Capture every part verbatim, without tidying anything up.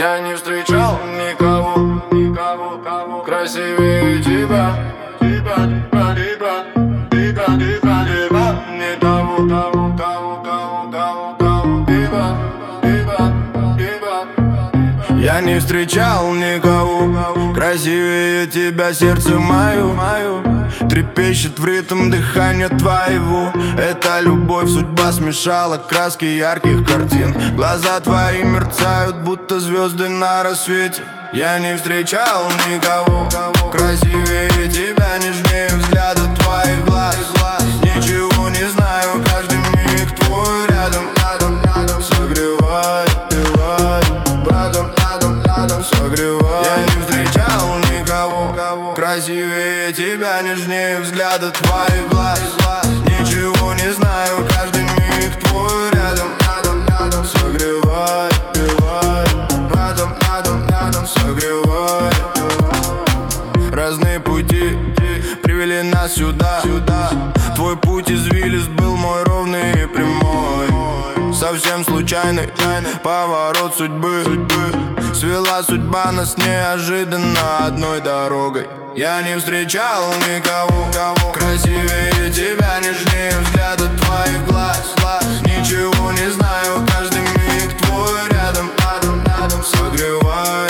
Я не встречал никого, никого, кого красивее тебя. Тебя, тебя, тебя, тебя, тебя, тебя. Не того, того, того, того, того, того, тебя, тебя, тебя. Я не встречал никого красивее тебя, сердце мое, мое трепещет в ритм дыхания твоего. Эта любовь, судьба смешала краски ярких картин. Глаза твои мерцают, будто звезды на рассвете. Я не встречал никого красивее тебя, нежнее взгляда твоих глаз. Ничего не знаю, каждый миг твой рядом, рядом, рядом согревает, согревает, рядом, рядом, рядом согревает. Я не встречал никого красивее тебя, нежнее взгляда твоих глаз. Ничего не знаю, каждый миг твой рядом, рядом, рядом согревает, согревает, рядом, рядом, рядом согревает. Разные пути привели нас сюда, сюда. Твой путь извилист был мой ровный и прямой. Совсем случайный поворот судьбы, судьбы. Свела судьба нас неожиданно одной дорогой. Я не встречал никого красивее тебя, нежнее взгляда твоих глаз. Ничего не знаю, каждый миг твой рядом, рядом, рядом согревает,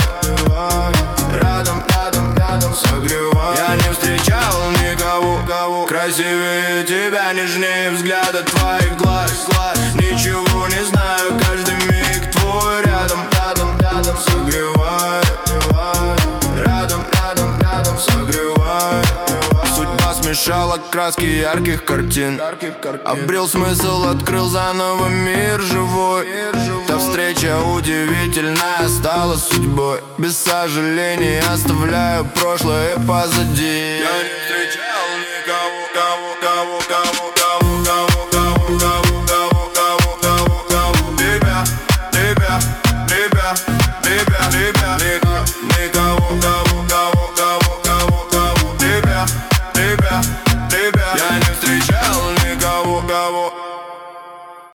рядом, рядом, рядом согревает. Я не встречал никого красивее тебя, нежнее взгляда твоих глаз. Ничего не знаю, каждый миг твой рядом, рядом, рядом согревает, рядом, рядом, рядом согревает. Судьба смешала краски ярких картин. Обрел смысл, открыл заново мир живой. Та встреча удивительная стала судьбой. Без сожалений оставляю прошлое позади. Я не встречал никого, кого, кого, кого, кого